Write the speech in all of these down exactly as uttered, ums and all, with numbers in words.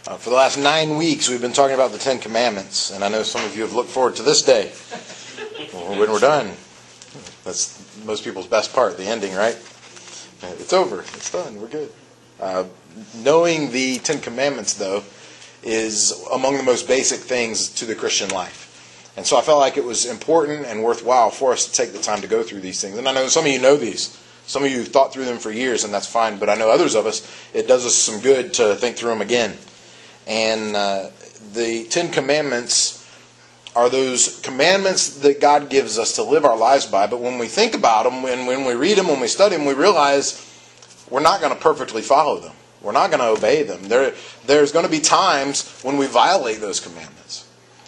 Uh, for the last nine weeks, we've been talking about the Ten Commandments, and I know some of you have looked forward to this day, when we're done. That's most people's best part, the ending, right? It's over. It's done. We're good. Uh, knowing the Ten Commandments, though, is among the most basic things to the Christian life. And so I felt like it was important and worthwhile for us to take the time to go through these things. And I know some of you know these. Some of you have thought through them for years, and that's fine. But I know others of us, it does us some good to think through them again. And uh, the Ten Commandments are those commandments that God gives us to live our lives by. But when we think about them, when, when we read them, when we study them, we realize we're not going to perfectly follow them. We're not going to obey them. There, there's going to be times when we violate those commandments.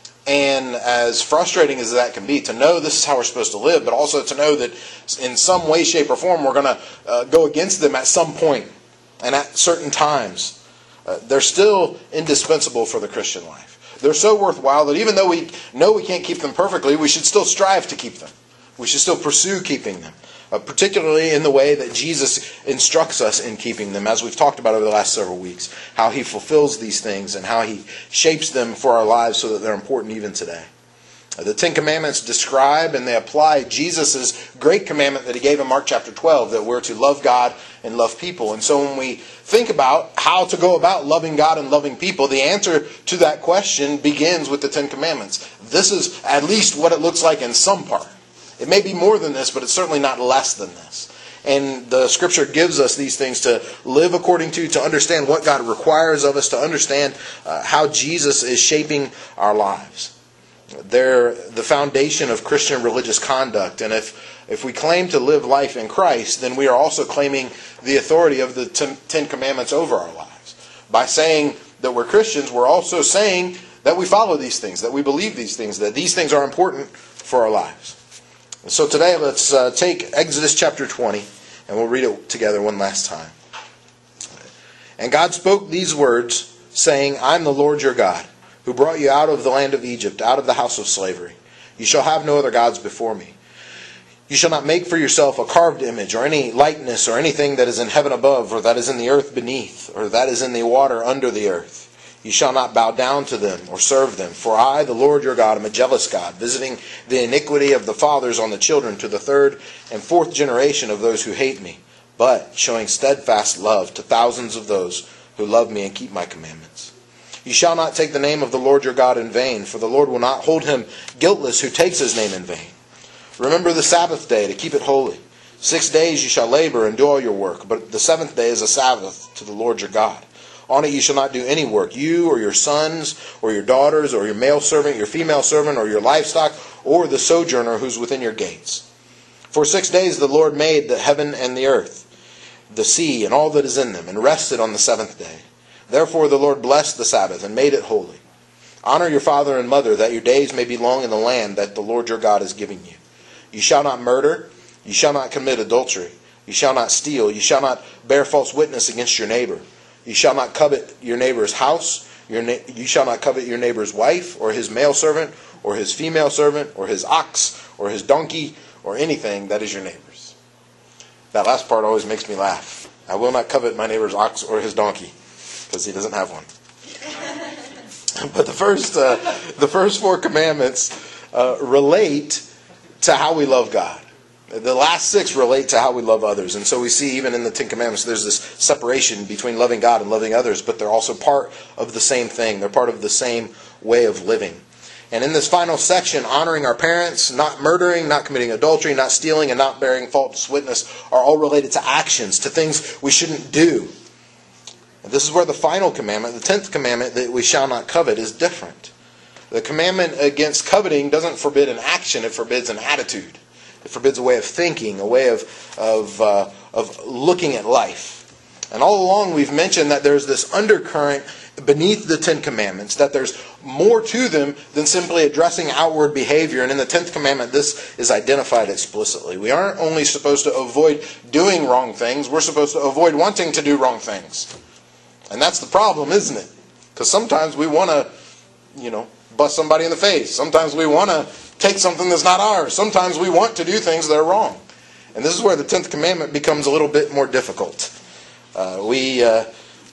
And as frustrating as that can be, to know this is how we're supposed to live, but also to know that in some way, shape, or form, we're going to uh, go against them at some point and at certain times. Uh, they're still indispensable for the Christian life. They're so worthwhile that even though we know we can't keep them perfectly, we should still strive to keep them. We should still pursue keeping them, uh, particularly in the way that Jesus instructs us in keeping them, as we've talked about over the last several weeks, how He fulfills these things and how He shapes them for our lives so that they're important even today. The Ten Commandments describe and they apply Jesus' great commandment that He gave in Mark chapter twelve, that we're to love God and love people. And so when we think about how to go about loving God and loving people, the answer to that question begins with the Ten Commandments. This is at least what it looks like in some part. It may be more than this, but it's certainly not less than this. And the Scripture gives us these things to live according to, to understand what God requires of us, to understand uh, how Jesus is shaping our lives. They're the foundation of Christian religious conduct. And if, if we claim to live life in Christ, then we are also claiming the authority of the Ten Commandments over our lives. By saying that we're Christians, we're also saying that we follow these things, that we believe these things, that these things are important for our lives. And so today let's uh, take Exodus chapter twenty, and we'll read it together one last time. And God spoke these words, saying, I am the Lord your God, who brought you out of the land of Egypt, out of the house of slavery. You shall have no other gods before me. You shall not make for yourself a carved image, or any likeness, or anything that is in heaven above, or that is in the earth beneath, or that is in the water under the earth. You shall not bow down to them, or serve them. For I, the Lord your God, am a jealous God, visiting the iniquity of the fathers on the children to the third and fourth generation of those who hate me, but showing steadfast love to thousands of those who love me and keep my commandments. You shall not take the name of the Lord your God in vain, for the Lord will not hold him guiltless who takes his name in vain. Remember the Sabbath day to keep it holy. Six days you shall labor and do all your work, but the seventh day is a Sabbath to the Lord your God. On it you shall not do any work, you or your sons or your daughters or your male servant, your female servant, or your livestock, or the sojourner who's within your gates. For six days the Lord made the heaven and the earth, the sea, and all that is in them, and rested on the seventh day. Therefore the Lord blessed the Sabbath and made it holy. Honor your father and mother, that your days may be long in the land that the Lord your God is giving you. You shall not murder. You shall not commit adultery. You shall not steal. You shall not bear false witness against your neighbor. You shall not covet your neighbor's house. Your na- you shall not covet your neighbor's wife, or his male servant, or his female servant, or his ox, or his donkey, or anything that is your neighbor's. That last part always makes me laugh. I will not covet my neighbor's ox or his donkey, because he doesn't have one. But the first, uh, the first four commandments uh, relate to how we love God. The last six relate to how we love others. And so we see even in the Ten Commandments there's this separation between loving God and loving others, but they're also part of the same thing. They're part of the same way of living. And in this final section, honoring our parents, not murdering, not committing adultery, not stealing, and not bearing false witness are all related to actions, to things we shouldn't do. And this is where the final commandment, the tenth commandment, that we shall not covet, is different. The commandment against coveting doesn't forbid an action, it forbids an attitude. It forbids a way of thinking, a way of of uh, of looking at life. And all along we've mentioned that there's this undercurrent beneath the Ten Commandments, that there's more to them than simply addressing outward behavior. And in the tenth commandment, this is identified explicitly. We aren't only supposed to avoid doing wrong things, we're supposed to avoid wanting to do wrong things. And that's the problem, isn't it? Because sometimes we want to, you know, bust somebody in the face. Sometimes we want to take something that's not ours. Sometimes we want to do things that are wrong. And this is where the tenth commandment becomes a little bit more difficult. Uh, we uh,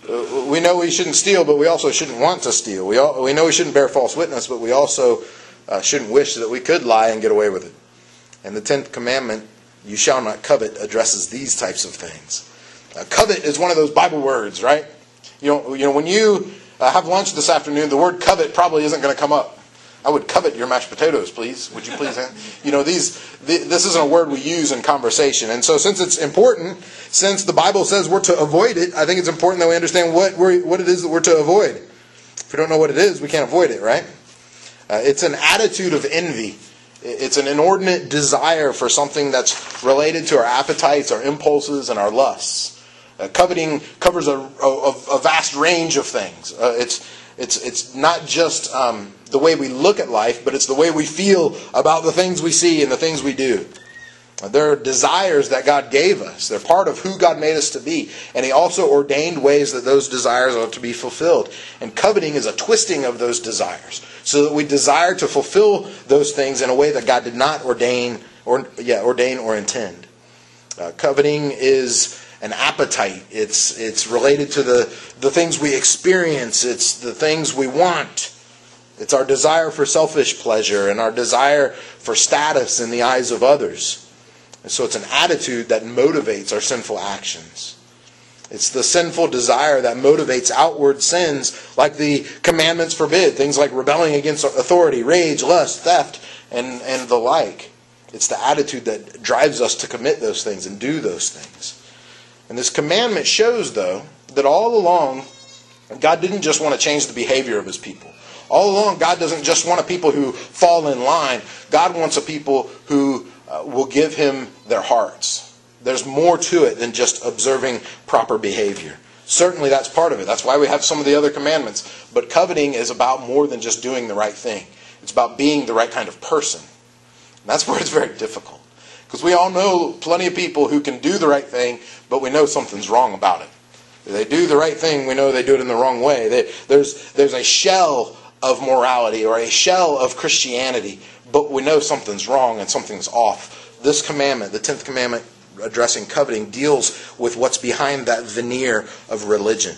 Uh, we know we shouldn't steal, but we also shouldn't want to steal. We all, we know we shouldn't bear false witness, but we also uh, shouldn't wish that we could lie and get away with it. And the tenth commandment, you shall not covet, addresses these types of things. Uh, covet is one of those Bible words, right? You know, you know when you uh, have lunch this afternoon, the word covet probably isn't going to come up. I would covet your mashed potatoes, please. Would you please? You know, these. The, this isn't a word we use in conversation. And so since it's important, since the Bible says we're to avoid it, I think it's important that we understand what we're, what it is that we're to avoid. If we don't know what it is, we can't avoid it, right? Uh, it's an attitude of envy. It's an inordinate desire for something that's related to our appetites, our impulses, and our lusts. Uh, coveting covers a, a, a vast range of things. Uh, it's It's it's not just um, the way we look at life, but it's the way we feel about the things we see and the things we do. They're desires that God gave us. They're part of who God made us to be. And He also ordained ways that those desires are to be fulfilled. And coveting is a twisting of those desires, so that we desire to fulfill those things in a way that God did not ordain or yeah ordain or intend. Uh, coveting is an appetite. It's it's related to the, the things we experience. It's the things we want. It's our desire for selfish pleasure and our desire for status in the eyes of others. And so it's an attitude that motivates our sinful actions. It's the sinful desire that motivates outward sins like the commandments forbid. Things like rebelling against authority, rage, lust, theft, and, and the like. It's the attitude that drives us to commit those things and do those things. And this commandment shows, though, that all along, God didn't just want to change the behavior of His people. All along, God doesn't just want a people who fall in line. God wants a people who uh, will give Him their hearts. There's more to it than just observing proper behavior. Certainly that's part of it. That's why we have some of the other commandments. But coveting is about more than just doing the right thing. It's about being the right kind of person. And that's where it's very difficult. Because we all know plenty of people who can do the right thing, but we know something's wrong about it. They do the right thing, we know they do it in the wrong way. They, there's, there's a shell of morality or a shell of Christianity, but we know something's wrong and something's off. This commandment, the tenth commandment addressing coveting, deals with what's behind that veneer of religion.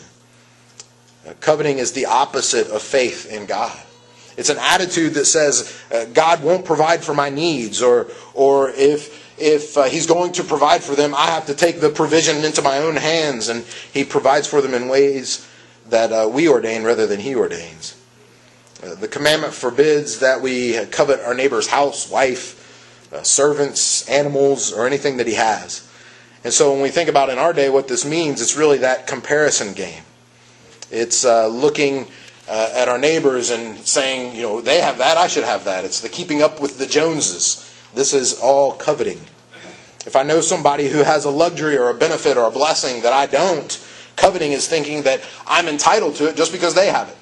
Coveting is the opposite of faith in God. It's an attitude that says, uh, God won't provide for my needs, or or if if uh, He's going to provide for them, I have to take the provision into my own hands, and He provides for them in ways that uh, we ordain rather than He ordains. Uh, the commandment forbids that we covet our neighbor's house, wife, uh, servants, animals, or anything that he has. And so when we think about in our day what this means, it's really that comparison game. It's uh, looking Uh, at our neighbors and saying, you know, they have that, I should have that. It's the keeping up with the Joneses. This is all coveting. If I know somebody who has a luxury or a benefit or a blessing that I don't, coveting is thinking that I'm entitled to it just because they have it.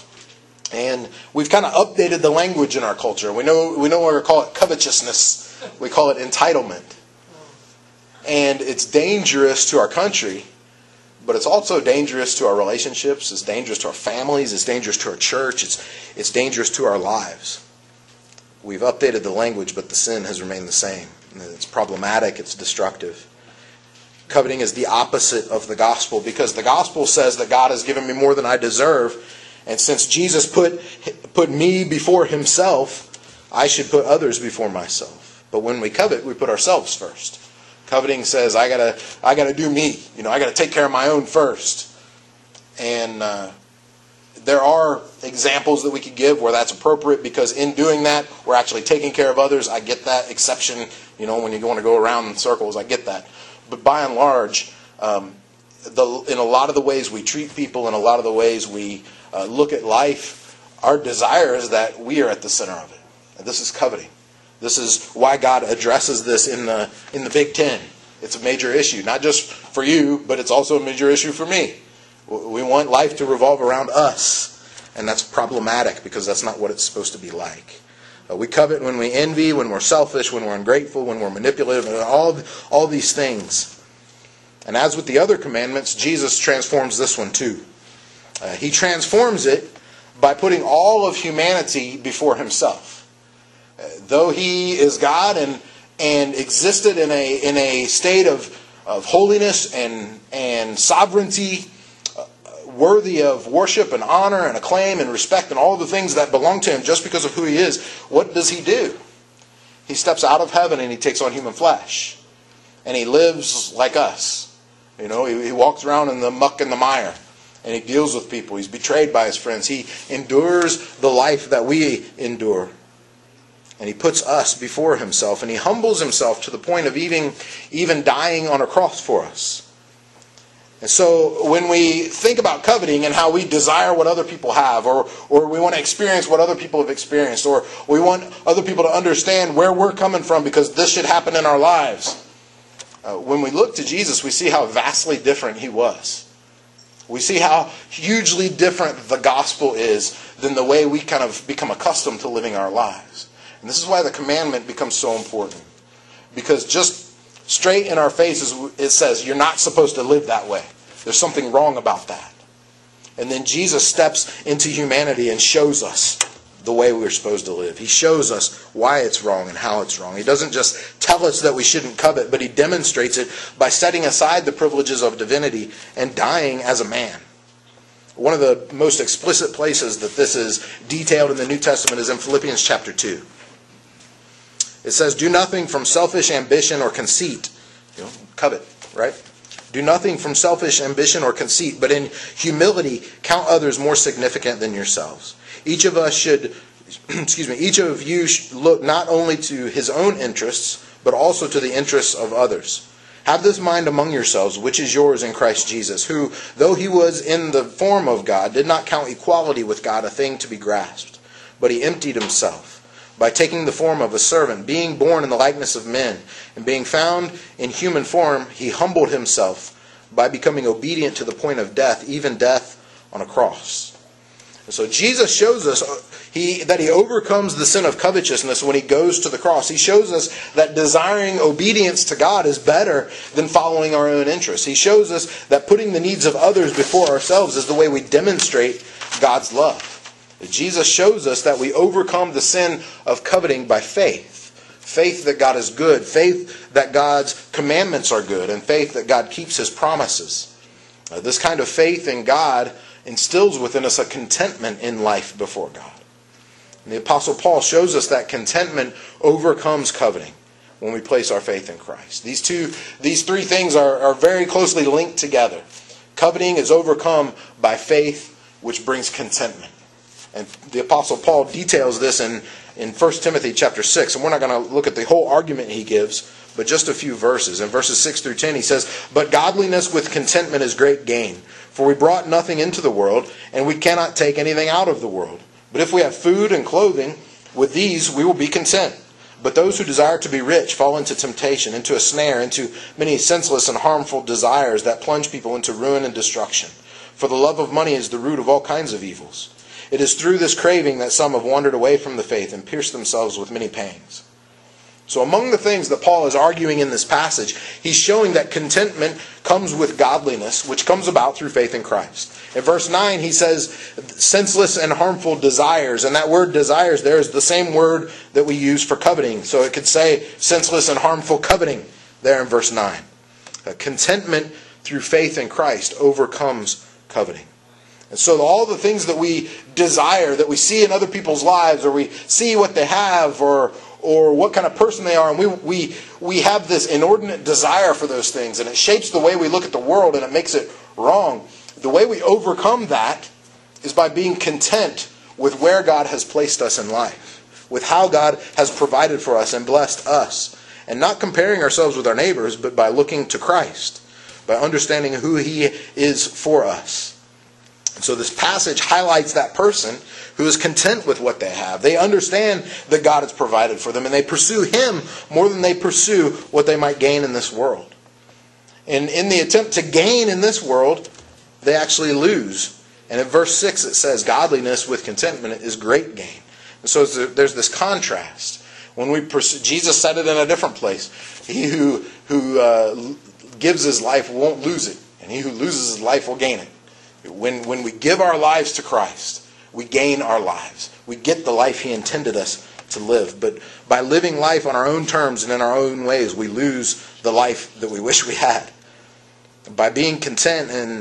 And we've kind of updated the language in our culture. We know we no longer call it covetousness. We call it entitlement. And it's dangerous to our country. But it's also dangerous to our relationships. It's dangerous to our families. It's dangerous to our church. It's it's dangerous to our lives. We've updated the language, but the sin has remained the same. It's problematic. It's destructive. Coveting is the opposite of the gospel, because the gospel says that God has given me more than I deserve. And since Jesus put put me before Himself, I should put others before myself. But when we covet, we put ourselves first. Coveting says, I gotta, I gotta do me. You know, I gotta take care of my own first. And uh, there are examples that we could give where that's appropriate, because in doing that, we're actually taking care of others. I get that exception. You know, when you want to go around in circles, I get that. But by and large, um, the, in a lot of the ways we treat people, in a lot of the ways we uh, look at life, our desire is that we are at the center of it. And this is coveting. This is why God addresses this in the in the Big Ten. It's a major issue, not just for you, but it's also a major issue for me. We want life to revolve around us, and that's problematic because that's not what it's supposed to be like. Uh, we covet when we envy, when we're selfish, when we're ungrateful, when we're manipulative, and all all these things. And as with the other commandments, Jesus transforms this one too. Uh, he transforms it by putting all of humanity before Himself. Uh, though He is God and and existed in a in a state of of holiness and and sovereignty, uh, worthy of worship and honor and acclaim and respect and all the things that belong to him just because of who he is, what does he do? He steps out of heaven and he takes on human flesh. And he lives like us. You know, he, he walks around in the muck and the mire. And he deals with people. He's betrayed by his friends. He endures the life that we endure. And he puts us before himself. And he humbles himself to the point of even, even dying on a cross for us. And so when we think about coveting and how we desire what other people have, or, or we want to experience what other people have experienced, or we want other people to understand where we're coming from because this should happen in our lives. Uh, when we look to Jesus, we see how vastly different he was. We see how hugely different the gospel is than the way we kind of become accustomed to living our lives. And this is why the commandment becomes so important. Because just straight in our faces, it says, you're not supposed to live that way. There's something wrong about that. And then Jesus steps into humanity and shows us the way we're supposed to live. He shows us why it's wrong and how it's wrong. He doesn't just tell us that we shouldn't covet, but he demonstrates it by setting aside the privileges of divinity and dying as a man. One of the most explicit places that this is detailed in the New Testament is in Philippians chapter two. It says, do nothing from selfish ambition or conceit. You know, covet, right? Do nothing from selfish ambition or conceit, but in humility count others more significant than yourselves. Each of us should, excuse me, each of you should look not only to his own interests, but also to the interests of others. Have this mind among yourselves, which is yours in Christ Jesus, who, though he was in the form of God, did not count equality with God a thing to be grasped, but he emptied himself by taking the form of a servant, being born in the likeness of men, and being found in human form, he humbled himself by becoming obedient to the point of death, even death on a cross. And so Jesus shows us he, that he overcomes the sin of covetousness when he goes to the cross. He shows us that desiring obedience to God is better than following our own interests. He shows us that putting the needs of others before ourselves is the way we demonstrate God's love. Jesus shows us that we overcome the sin of coveting by faith. Faith that God is good. Faith that God's commandments are good. And faith that God keeps his promises. Uh, this kind of faith in God instills within us a contentment in life before God. And the Apostle Paul shows us that contentment overcomes coveting when we place our faith in Christ. These two, these three things are, are very closely linked together. Coveting is overcome by faith, which brings contentment. And the Apostle Paul details this in, in First Timothy chapter six. And we're not going to look at the whole argument he gives, but just a few verses. In verses six through ten he says, but godliness with contentment is great gain. For we brought nothing into the world, and we cannot take anything out of the world. But if we have food and clothing, with these we will be content. But those who desire to be rich fall into temptation, into a snare, into many senseless and harmful desires that plunge people into ruin and destruction. For the love of money is the root of all kinds of evils. It is through this craving that some have wandered away from the faith and pierced themselves with many pangs. So among the things that Paul is arguing in this passage, he's showing that contentment comes with godliness, which comes about through faith in Christ. In verse nine, he says, senseless and harmful desires. And that word desires there is the same word that we use for coveting. So it could say senseless and harmful coveting there in verse nine. Uh, contentment through faith in Christ overcomes coveting. And so all the things that we desire, that we see in other people's lives, or we see what they have, or or what kind of person they are, and we we we have this inordinate desire for those things, and it shapes the way we look at the world, and it makes it wrong. The way we overcome that is by being content with where God has placed us in life, with how God has provided for us and blessed us, and not comparing ourselves with our neighbors, but by looking to Christ, by understanding who he is for us. And so this passage highlights that person who is content with what they have. They understand that God has provided for them, and they pursue him more than they pursue what they might gain in this world. And in the attempt to gain in this world, they actually lose. And in verse six it says, godliness with contentment is great gain. And so there's this contrast. When we pursue, Jesus said it in a different place. He who, who uh, gives his life won't lose it, and he who loses his life will gain it. When, when we give our lives to Christ, we gain our lives. We get the life he intended us to live. But by living life on our own terms and in our own ways, we lose the life that we wish we had. By being content and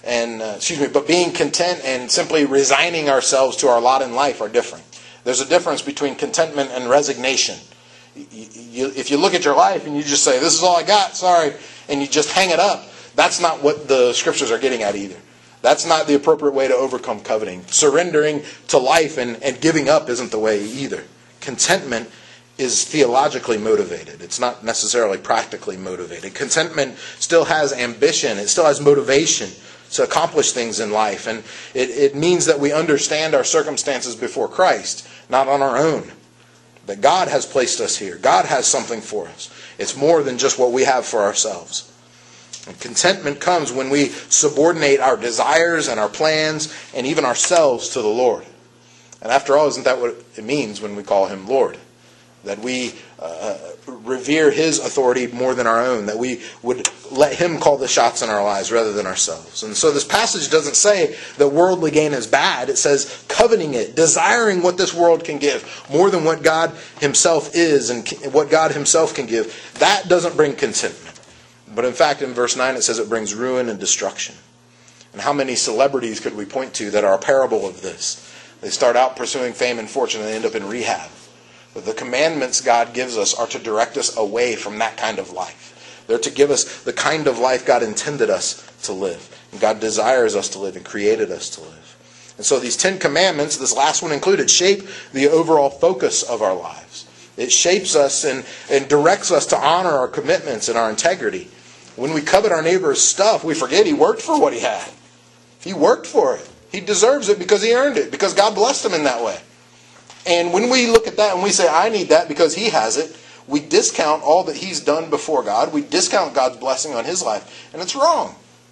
and uh, excuse me, but being content and simply resigning ourselves to our lot in life are different. There's a difference between contentment and resignation. You, you, if you look at your life and you just say, this is all I got, sorry, and you just hang it up, that's not what the scriptures are getting at either. That's not the appropriate way to overcome coveting. Surrendering to life and, and giving up isn't the way either. Contentment is theologically motivated. It's not necessarily practically motivated. Contentment still has ambition. It still has motivation to accomplish things in life. And it, it means that we understand our circumstances before Christ, not on our own. That God has placed us here. God has something for us. It's more than just what we have for ourselves. And contentment comes when we subordinate our desires and our plans and even ourselves to the Lord. And after all, isn't that what it means when we call Him Lord? That we uh, revere His authority more than our own. That we would let Him call the shots in our lives rather than ourselves. And so this passage doesn't say that worldly gain is bad. It says coveting it, desiring what this world can give more than what God Himself is and what God Himself can give. That doesn't bring contentment. But in fact, in verse nine it says it brings ruin and destruction. And how many celebrities could we point to that are a parable of this? They start out pursuing fame and fortune and they end up in rehab. But the commandments God gives us are to direct us away from that kind of life. They're to give us the kind of life God intended us to live. And God desires us to live and created us to live. And so these Ten Commandments, this last one included, shape the overall focus of our lives. It shapes us and, and directs us to honor our commitments and our integrity. When we covet our neighbor's stuff, we forget he worked for what he had. He worked for it. He deserves it because he earned it, because God blessed him in that way. And when we look at that and we say, I need that because he has it, we discount all that he's done before God. We discount God's blessing on his life. And it's wrong.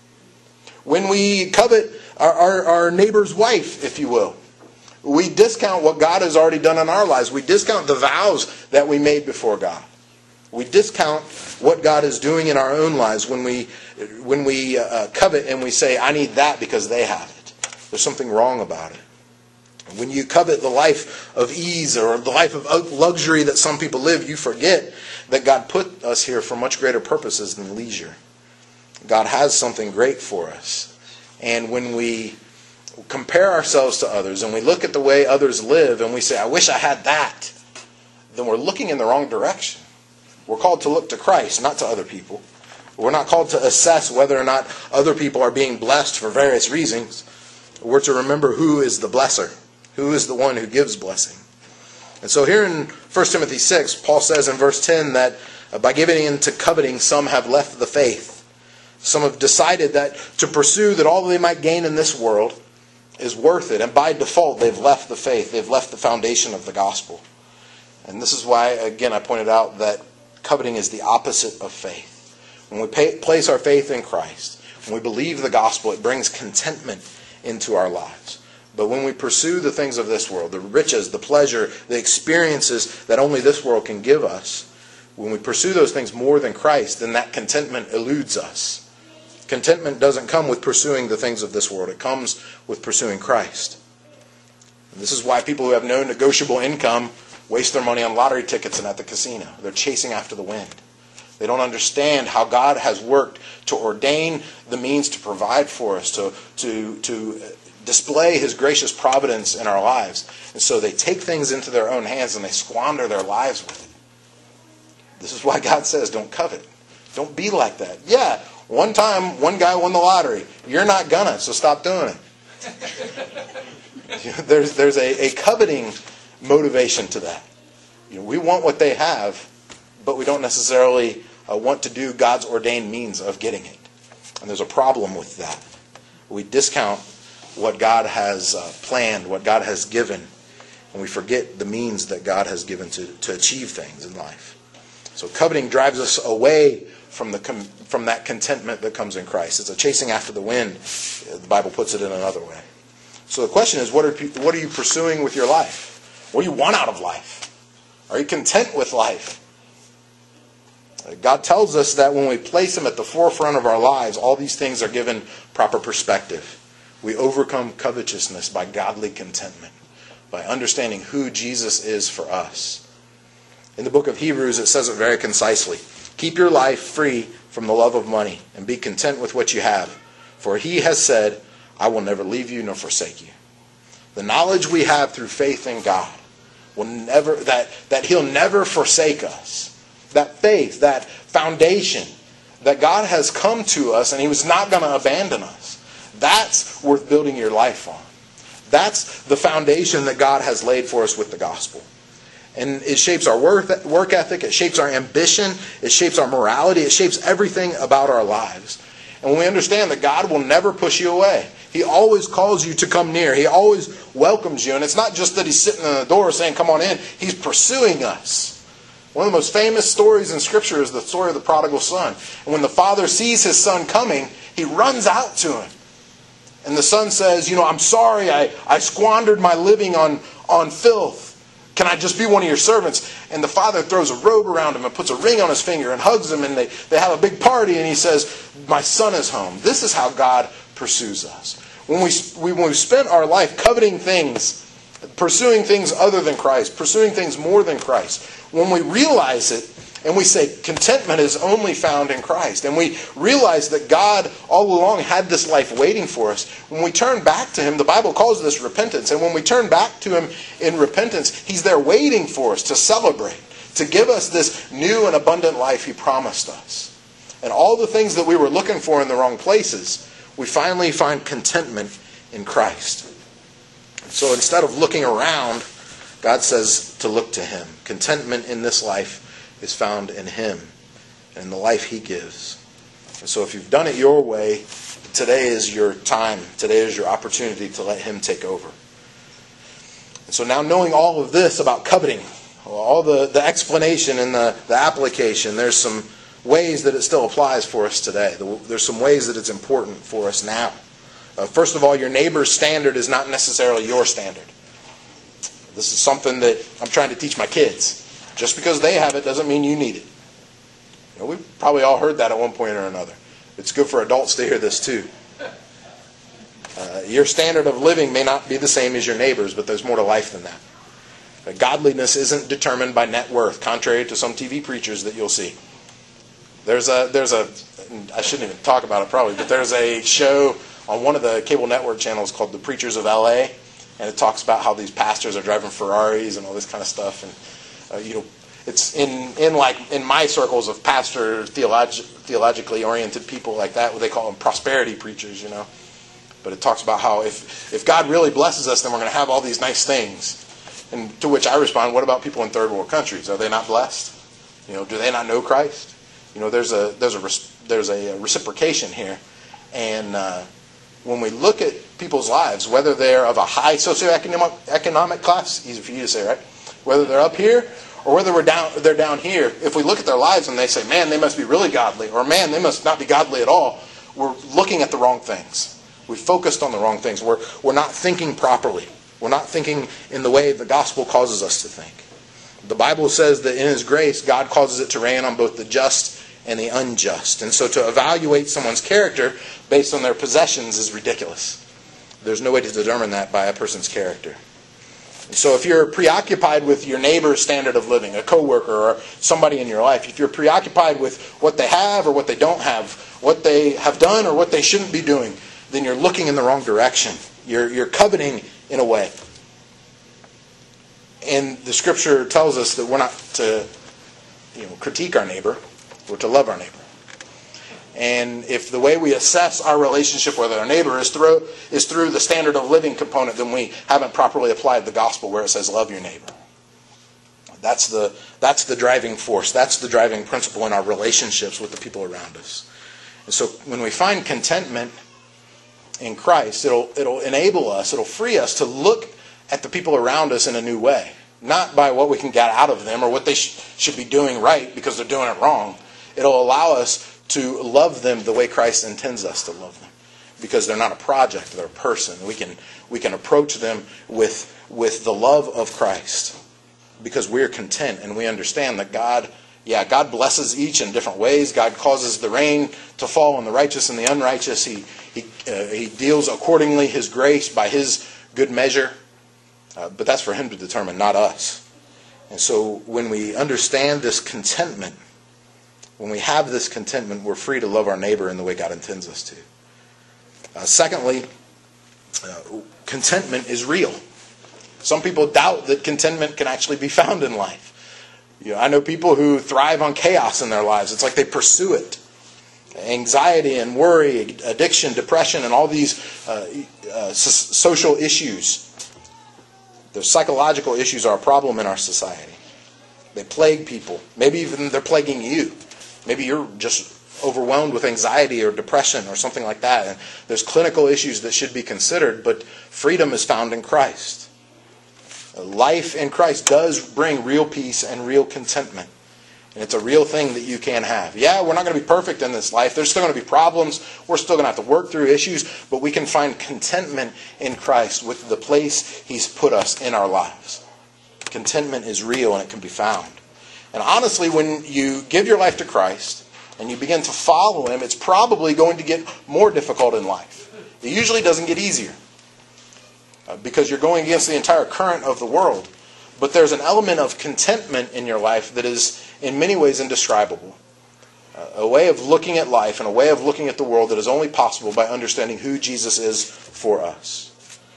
When we covet our, our, our neighbor's wife, if you will, we discount what God has already done in our lives. We discount the vows that we made before God. We discount what God is doing in our own lives when we when we uh, covet and we say, I need that because they have it. There's something wrong about it. When you covet the life of ease or the life of luxury that some people live, you forget that God put us here for much greater purposes than leisure. God has something great for us. And when we compare ourselves to others and we look at the way others live and we say, I wish I had that, then we're looking in the wrong direction. We're called to look to Christ, not to other people. We're not called to assess whether or not other people are being blessed for various reasons. We're to remember who is the blesser. Who is the one who gives blessing? And so here in First Timothy six, Paul says in verse ten that by giving in to coveting, some have left the faith. Some have decided that to pursue that all they might gain in this world is worth it. And by default, they've left the faith. They've left the foundation of the gospel. And this is why, again, I pointed out that coveting is the opposite of faith. When we pay, place our faith in Christ, when we believe the gospel, it brings contentment into our lives. But when we pursue the things of this world, the riches, the pleasure, the experiences that only this world can give us, when we pursue those things more than Christ, then that contentment eludes us. Contentment doesn't come with pursuing the things of this world. It comes with pursuing Christ. And this is why people who have no negotiable income waste their money on lottery tickets and at the casino. They're chasing after the wind. They don't understand how God has worked to ordain the means to provide for us, to, to, to display His gracious providence in our lives. And so they take things into their own hands and they squander their lives with it. This is why God says, don't covet. Don't be like that. Yeah, one time one guy won the lottery. You're not gonna, so stop doing it. There's, there's a, a coveting motivation to that. You know, we want what they have, but we don't necessarily uh, want to do God's ordained means of getting it. And there's a problem with that. We discount what God has uh, planned, what God has given, and we forget the means that God has given to, to achieve things in life. So coveting drives us away from the from that contentment that comes in Christ. It's a chasing after the wind. The Bible puts it in another way. So the question is, what are what are you pursuing with your life? What do you want out of life? Are you content with life? God tells us that when we place Him at the forefront of our lives, all these things are given proper perspective. We overcome covetousness by godly contentment, by understanding who Jesus is for us. In the book of Hebrews, it says it very concisely. Keep your life free from the love of money and be content with what you have. For he has said, I will never leave you nor forsake you. The knowledge we have through faith in God will never that, that he'll never forsake us. That faith, that foundation, that God has come to us and he was not going to abandon us. That's worth building your life on. That's the foundation that God has laid for us with the gospel. And it shapes our work, work ethic, it shapes our ambition, it shapes our morality, it shapes everything about our lives. And when we understand that God will never push you away, he always calls you to come near. He always welcomes you. And it's not just that he's sitting in the door saying, come on in. He's pursuing us. One of the most famous stories in Scripture is the story of the prodigal son. And when the father sees his son coming, he runs out to him. And the son says, you know, I'm sorry, I, I squandered my living on, on filth. Can I just be one of your servants? And the father throws a robe around him and puts a ring on his finger and hugs him. And they, they have a big party and he says, my son is home. This is how God pursues us. When we, we, when we spend our life coveting things, pursuing things other than Christ, pursuing things more than Christ, when we realize it and we say contentment is only found in Christ, and we realize that God all along had this life waiting for us, when we turn back to him, the Bible calls this repentance, and when we turn back to him in repentance, he's there waiting for us to celebrate, to give us this new and abundant life he promised us. And all the things that we were looking for in the wrong places, we finally find contentment in Christ. So instead of looking around, God says to look to him. Contentment in this life is found in him and in the life he gives. And so if you've done it your way, today is your time. Today is your opportunity to let him take over. And so now, knowing all of this about coveting, all the, the explanation and the, the application, there's some ways that it still applies for us today. There's some ways that it's important for us now. Uh, first of all, your neighbor's standard is not necessarily your standard. This is something that I'm trying to teach my kids. Just because they have it doesn't mean you need it. You know, we've probably all heard that at one point or another. It's good for adults to hear this too. Uh, your standard of living may not be the same as your neighbor's, but there's more to life than that. Uh, godliness isn't determined by net worth, contrary to some T V preachers that you'll see. There's a, there's a, I shouldn't even talk about it probably, but there's a show on one of the cable network channels called The Preachers of L A, and it talks about how these pastors are driving Ferraris and all this kind of stuff. And uh, you know, it's in in like in my circles of pastor theolog- theologically oriented people like that, what they call them prosperity preachers, you know. But it talks about how if if God really blesses us, then we're going to have all these nice things. And to which I respond, what about people in third world countries? Are they not blessed? You know, do they not know Christ? You know, there's a there's a there's a reciprocation here, and uh, when we look at people's lives, whether they're of a high socioeconomic economic class, easy for you to say, right? Whether they're up here or whether we're down, they're down here. If we look at their lives and they say, "Man, they must be really godly," or "Man, they must not be godly at all," we're looking at the wrong things. We focused on the wrong things. We're we're not thinking properly. We're not thinking in the way the gospel causes us to think. The Bible says that in His grace, God causes it to rain on both the just and the unjust. And so to evaluate someone's character based on their possessions is ridiculous. There's no way to determine that by a person's character. And so if you're preoccupied with your neighbor's standard of living, a coworker or somebody in your life, if you're preoccupied with what they have or what they don't have, what they have done or what they shouldn't be doing, then you're looking in the wrong direction. You're, you're coveting in a way. And the Scripture tells us that we're not to, you know, critique our neighbor. We're to love our neighbor. And if the way we assess our relationship with our neighbor is through is through the standard of living component, then we haven't properly applied the gospel where it says love your neighbor. That's the that's the driving force. That's the driving principle in our relationships with the people around us. And so when we find contentment in Christ, it'll it'll enable us, it'll free us to look at the people around us in a new way. Not by what we can get out of them or what they sh- should be doing right because they're doing it wrong. It'll allow us to love them the way Christ intends us to love them. Because they're not a project, they're a person. We can we can approach them with, with the love of Christ. Because we're content and we understand that God, yeah, God blesses each in different ways. God causes the rain to fall on the righteous and the unrighteous. He, he, uh, he deals accordingly His grace by His good measure. Uh, but that's for Him to determine, not us. And so when we understand this contentment, when we have this contentment, we're free to love our neighbor in the way God intends us to. Uh, secondly, uh, contentment is real. Some people doubt that contentment can actually be found in life. You know, I know people who thrive on chaos in their lives. It's like they pursue it. Anxiety and worry, addiction, depression, and all these uh, uh, so- social issues. The psychological issues are a problem in our society. They plague people. Maybe even they're plaguing you. Maybe you're just overwhelmed with anxiety or depression or something like that. And there's clinical issues that should be considered, but freedom is found in Christ. Life in Christ does bring real peace and real contentment. And it's a real thing that you can have. Yeah, we're not going to be perfect in this life. There's still going to be problems. We're still going to have to work through issues. But we can find contentment in Christ with the place He's put us in our lives. Contentment is real and it can be found. And honestly, when you give your life to Christ and you begin to follow Him, it's probably going to get more difficult in life. It usually doesn't get easier. Uh, because you're going against the entire current of the world. But there's an element of contentment in your life that is in many ways indescribable. Uh, a way of looking at life and a way of looking at the world that is only possible by understanding who Jesus is for us.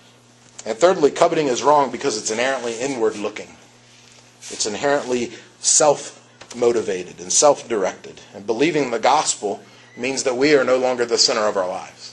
And thirdly, coveting is wrong because it's inherently inward looking. It's inherently self-motivated and self-directed. And believing the gospel means that we are no longer the center of our lives.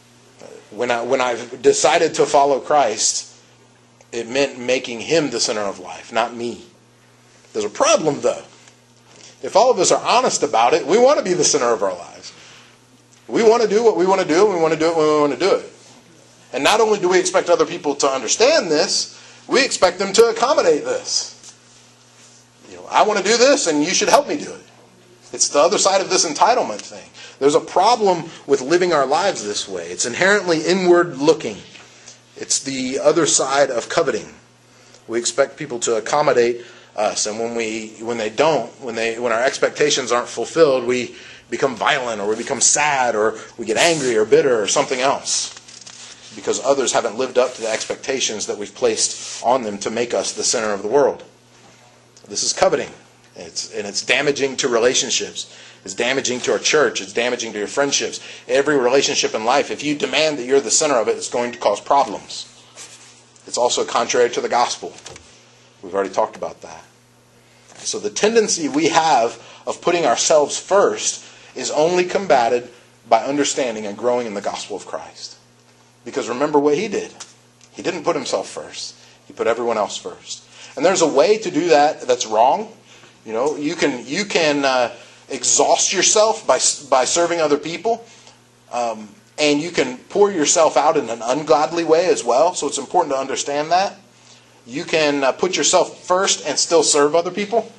When I when I've decided to follow Christ, it meant making Him the center of life, not me. There's a problem, though. If all of us are honest about it, we want to be the center of our lives. We want to do what we want to do, and we want to do it when we want to do it. And not only do we expect other people to understand this, we expect them to accommodate this. You know, I want to do this, and you should help me do it. It's the other side of this entitlement thing. There's a problem with living our lives this way. It's inherently inward looking. It's the other side of coveting. We expect people to accommodate us, and when we when they don't, when they when our expectations aren't fulfilled, we become violent or we become sad or we get angry or bitter or something else because others haven't lived up to the expectations that we've placed on them to make us the center of the world. This is coveting. It's, and it's damaging to relationships. It's damaging to our church. It's damaging to your friendships. Every relationship in life, if you demand that you're the center of it, it's going to cause problems. It's also contrary to the gospel. We've already talked about that. So the tendency we have of putting ourselves first is only combated by understanding and growing in the gospel of Christ. Because remember what He did. He didn't put Himself first. He put everyone else first. And there's a way to do that that's wrong. You know, you can you can uh, exhaust yourself by by serving other people, um, and you can pour yourself out in an ungodly way as well. So it's important to understand that. You can uh, put yourself first and still serve other people.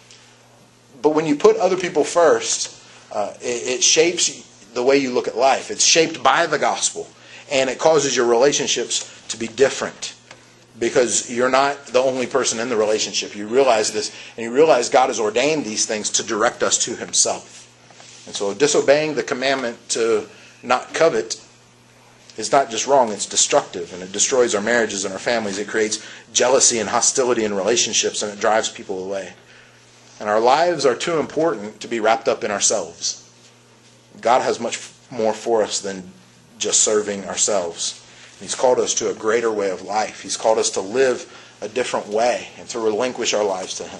But when you put other people first, uh, it, it shapes the way you look at life. It's shaped by the gospel, and it causes your relationships to be different. Because you're not the only person in the relationship. You realize this, and you realize God has ordained these things to direct us to Himself. And so disobeying the commandment to not covet is not just wrong, it's destructive, and it destroys our marriages and our families. It creates jealousy and hostility in relationships, and it drives people away. And our lives are too important to be wrapped up in ourselves. God has much more for us than just serving ourselves. He's called us to a greater way of life. He's called us to live a different way and to relinquish our lives to Him.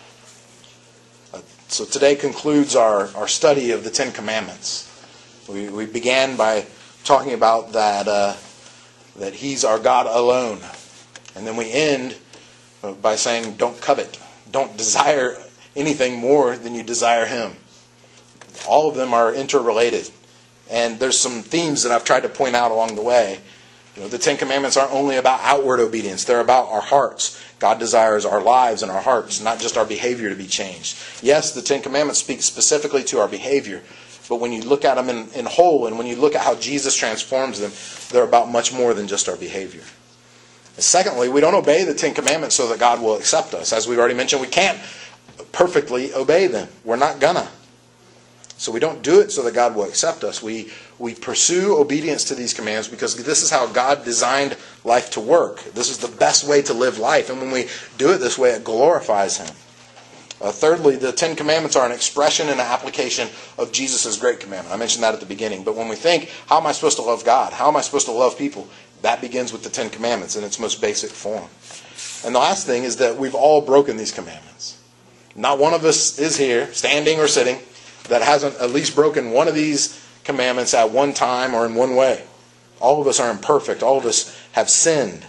Uh, so today concludes our, our study of the Ten Commandments. We, we began by talking about that, uh, that He's our God alone. And then we end by saying, don't covet. Don't desire anything more than you desire Him. All of them are interrelated. And there's some themes that I've tried to point out along the way. You know, the Ten Commandments aren't only about outward obedience. They're about our hearts. God desires our lives and our hearts, not just our behavior to be changed. Yes, the Ten Commandments speak specifically to our behavior. But when you look at them in, in whole, and when you look at how Jesus transforms them, they're about much more than just our behavior. And secondly, we don't obey the Ten Commandments so that God will accept us. As we've already mentioned, we can't perfectly obey them. We're not gonna. So we don't do it so that God will accept us. We we pursue obedience to these commands because this is how God designed life to work. This is the best way to live life. And when we do it this way, it glorifies Him. Uh, thirdly, the Ten Commandments are an expression and an application of Jesus' great commandment. I mentioned that at the beginning. But when we think, how am I supposed to love God? How am I supposed to love people? That begins with the Ten Commandments in its most basic form. And the last thing is that we've all broken these commandments. Not one of us is here, standing or sitting, that hasn't at least broken one of these commandments at one time or in one way. All of us are imperfect. All of us have sinned.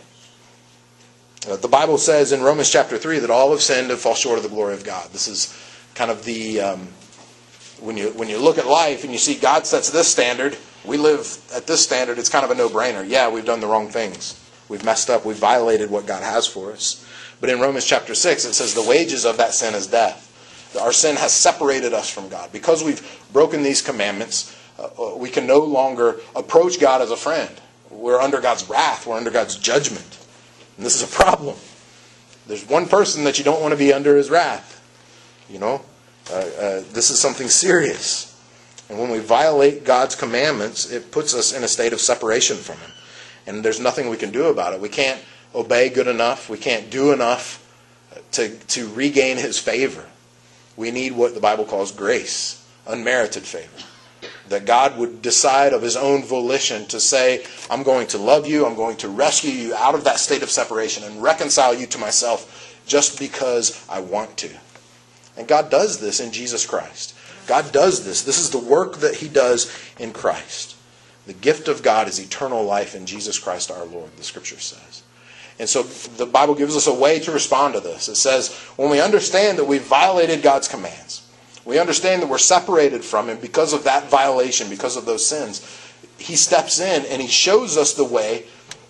Uh, the Bible says in Romans chapter three that all have sinned and fall short of the glory of God. This is kind of the, um, when you when you look at life and you see God sets this standard, we live at this standard, it's kind of a no-brainer. Yeah, we've done the wrong things. We've messed up. We've violated what God has for us. But in Romans chapter six, it says the wages of that sin is death. Our sin has separated us from God. Because we've broken these commandments, uh, we can no longer approach God as a friend. We're under God's wrath. We're under God's judgment. And this is a problem. There's one person that you don't want to be under his wrath. You know, uh, uh, this is something serious. And when we violate God's commandments, it puts us in a state of separation from Him. And there's nothing we can do about it. We can't obey good enough. We can't do enough to, to regain His favor. We need what the Bible calls grace, unmerited favor. That God would decide of His own volition to say, I'm going to love you, I'm going to rescue you out of that state of separation and reconcile you to myself just because I want to. And God does this in Jesus Christ. God does this. This is the work that He does in Christ. The gift of God is eternal life in Jesus Christ our Lord, the Scripture says. And so the Bible gives us a way to respond to this. It says, when we understand that we've violated God's commands, we understand that we're separated from Him because of that violation, because of those sins. He steps in and He shows us the way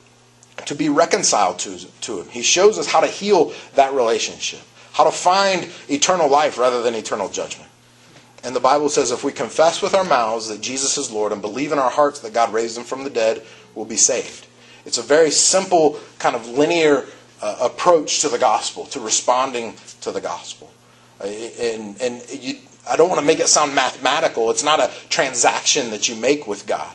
to be reconciled to, to Him. He shows us how to heal that relationship, how to find eternal life rather than eternal judgment. And the Bible says if we confess with our mouths that Jesus is Lord and believe in our hearts that God raised Him from the dead, we'll be saved. It's a very simple kind of linear uh, approach to the gospel, to responding to the gospel. And, and you, I don't want to make it sound mathematical. It's not a transaction that you make with God.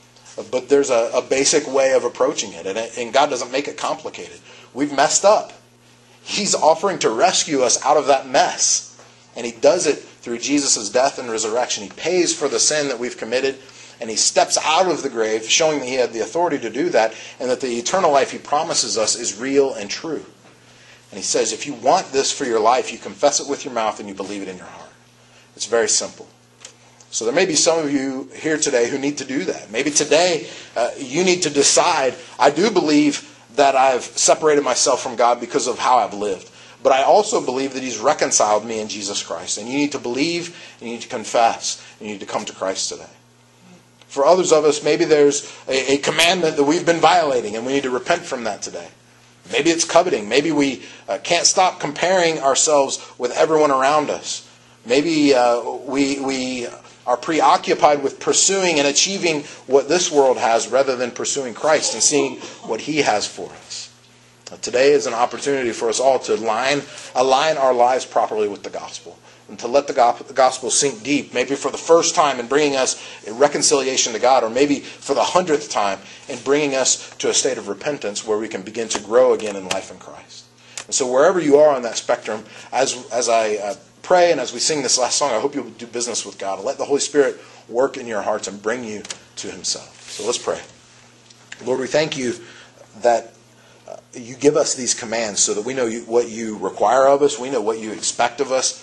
But there's a, a basic way of approaching it. And, it. and God doesn't make it complicated. We've messed up. He's offering to rescue us out of that mess. And He does it through Jesus' death and resurrection. He pays for the sin that we've committed. And He steps out of the grave, showing that He had the authority to do that. And that the eternal life He promises us is real and true. And He says, if you want this for your life, you confess it with your mouth and you believe it in your heart. It's very simple. So there may be some of you here today who need to do that. Maybe today uh, you need to decide, I do believe that I've separated myself from God because of how I've lived. But I also believe that He's reconciled me in Jesus Christ. And you need to believe, and you need to confess, and you need to come to Christ today. For others of us, maybe there's a, a commandment that we've been violating, and we need to repent from that today. Maybe it's coveting. Maybe we uh, can't stop comparing ourselves with everyone around us. Maybe uh, we we are preoccupied with pursuing and achieving what this world has rather than pursuing Christ and seeing what He has for us. Now, today is an opportunity for us all to align, align our lives properly with the gospel and to let the gospel sink deep, maybe for the first time in bringing us a reconciliation to God, or maybe for the hundredth time in bringing us to a state of repentance where we can begin to grow again in life in Christ. And so wherever you are on that spectrum, as as I uh, pray and as we sing this last song, I hope you'll do business with God and let the Holy Spirit work in your hearts and bring you to Himself. So let's pray. Lord, we thank You that uh, You give us these commands so that we know you, what You require of us. We know what You expect of us.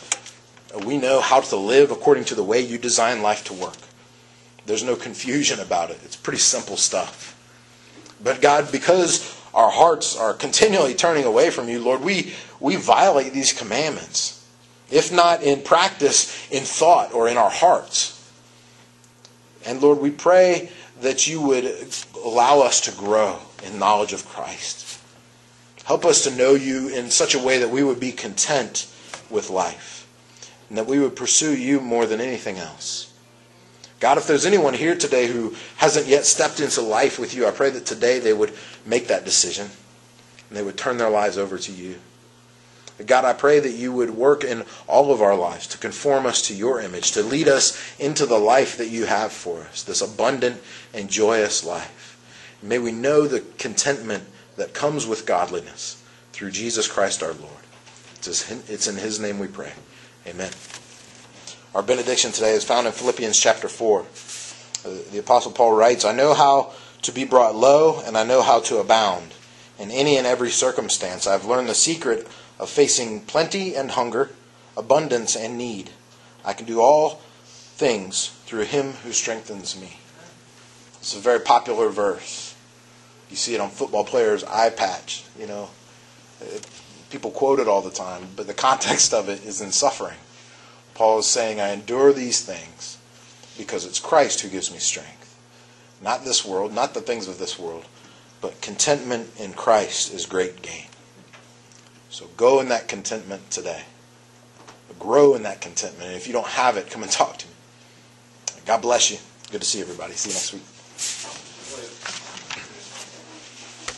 We know how to live according to the way You design life to work. There's no confusion about it. It's pretty simple stuff. But God, because our hearts are continually turning away from You, Lord, we, we violate these commandments. If not in practice, in thought, or in our hearts. And Lord, we pray that You would allow us to grow in knowledge of Christ. Help us to know You in such a way that we would be content with life. And that we would pursue You more than anything else. God, if there's anyone here today who hasn't yet stepped into life with You, I pray that today they would make that decision. And they would turn their lives over to You. God, I pray that You would work in all of our lives to conform us to Your image, to lead us into the life that You have for us, this abundant and joyous life. And may we know the contentment that comes with godliness through Jesus Christ our Lord. It's in his name we pray. Amen. Our benediction today is found in Philippians chapter four. The Apostle Paul writes, I know how to be brought low, and I know how to abound. In any and every circumstance, I have learned the secret of facing plenty and hunger, abundance and need. I can do all things through him who strengthens me. It's a very popular verse. You see it on football players' eye patch. You know, it, people quote it all the time, but the context of it is in suffering. Paul is saying, I endure these things because it's Christ who gives me strength. Not this world, not the things of this world, but contentment in Christ is great gain. So go in that contentment today. Grow in that contentment. And if you don't have it, come and talk to me. God bless you. Good to see everybody. See you next week.